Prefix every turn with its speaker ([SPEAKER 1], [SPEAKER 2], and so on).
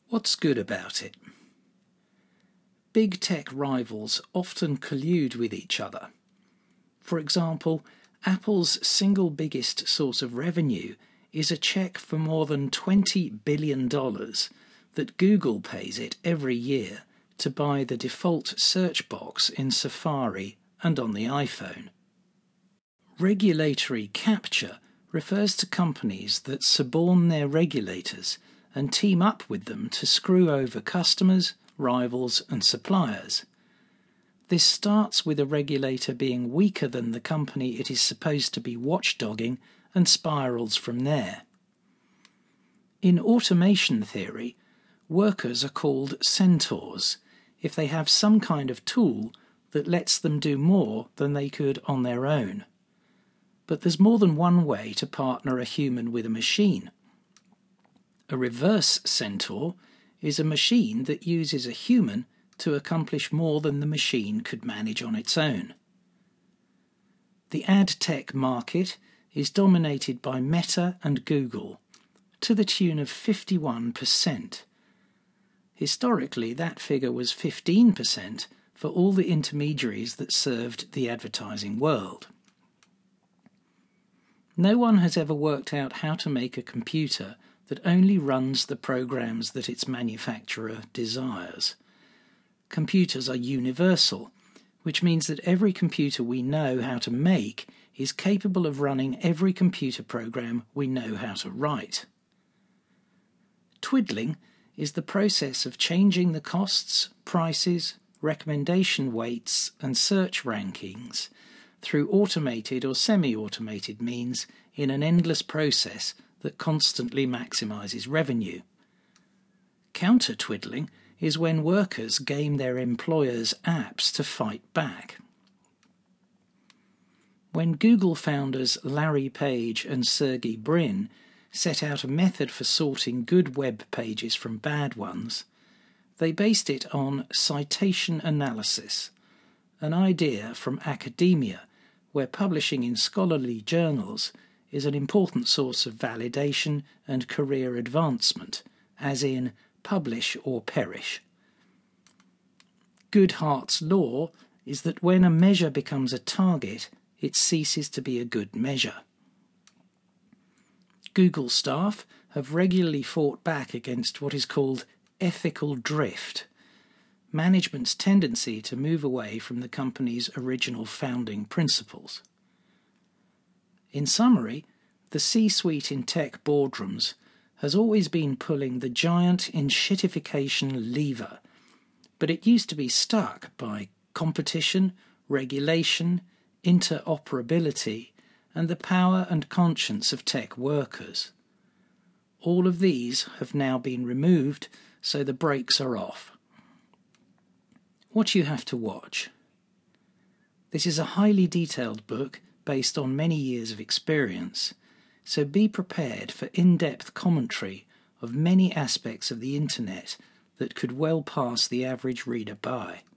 [SPEAKER 1] What's good about it? Big tech rivals often collude with each other. For example, Apple's single biggest source of revenue is a check for more than $20 billion that Google pays it every year to buy the default search box in Safari and on the iPhone. Regulatory capture refers to companies that suborn their regulators and team up with them to screw over customers, rivals and suppliers. This starts with a regulator being weaker than the company it is supposed to be watchdogging and spirals from there. In automation theory, workers are called centaurs if they have some kind of tool that lets them do more than they could on their own. But there's more than one way to partner a human with a machine. A reverse centaur is a machine that uses a human to accomplish more than the machine could manage on its own. The ad tech market is dominated by Meta and Google, to the tune of 51%. Historically, that figure was 15% for all the intermediaries that served the advertising world. No one has ever worked out how to make a computer that only runs the programs that its manufacturer desires. Computers are universal, which means that every computer we know how to make is capable of running every computer program we know how to write. Twiddling is the process of changing the costs, prices, recommendation weights and search rankings through automated or semi-automated means in an endless process that constantly maximizes revenue. Counter-twiddling is when workers game their employers' apps to fight back. When Google founders Larry Page and Sergey Brin set out a method for sorting good web pages from bad ones, they based it on citation analysis, an idea from academia where publishing in scholarly journals is an important source of validation and career advancement, as in publish or perish. Goodhart's law is that when a measure becomes a target, it ceases to be a good measure. Google staff have regularly fought back against what is called ethical drift, management's tendency to move away from the company's original founding principles. In summary, the C-suite in tech boardrooms has always been pulling the giant enshittification lever, but it used to be stuck by competition, regulation, interoperability, and the power and conscience of tech workers. All of these have now been removed, so the brakes are off. What you have to watch. This is a highly detailed book based on many years of experience, so be prepared for in-depth commentary of many aspects of the internet that could well pass the average reader by.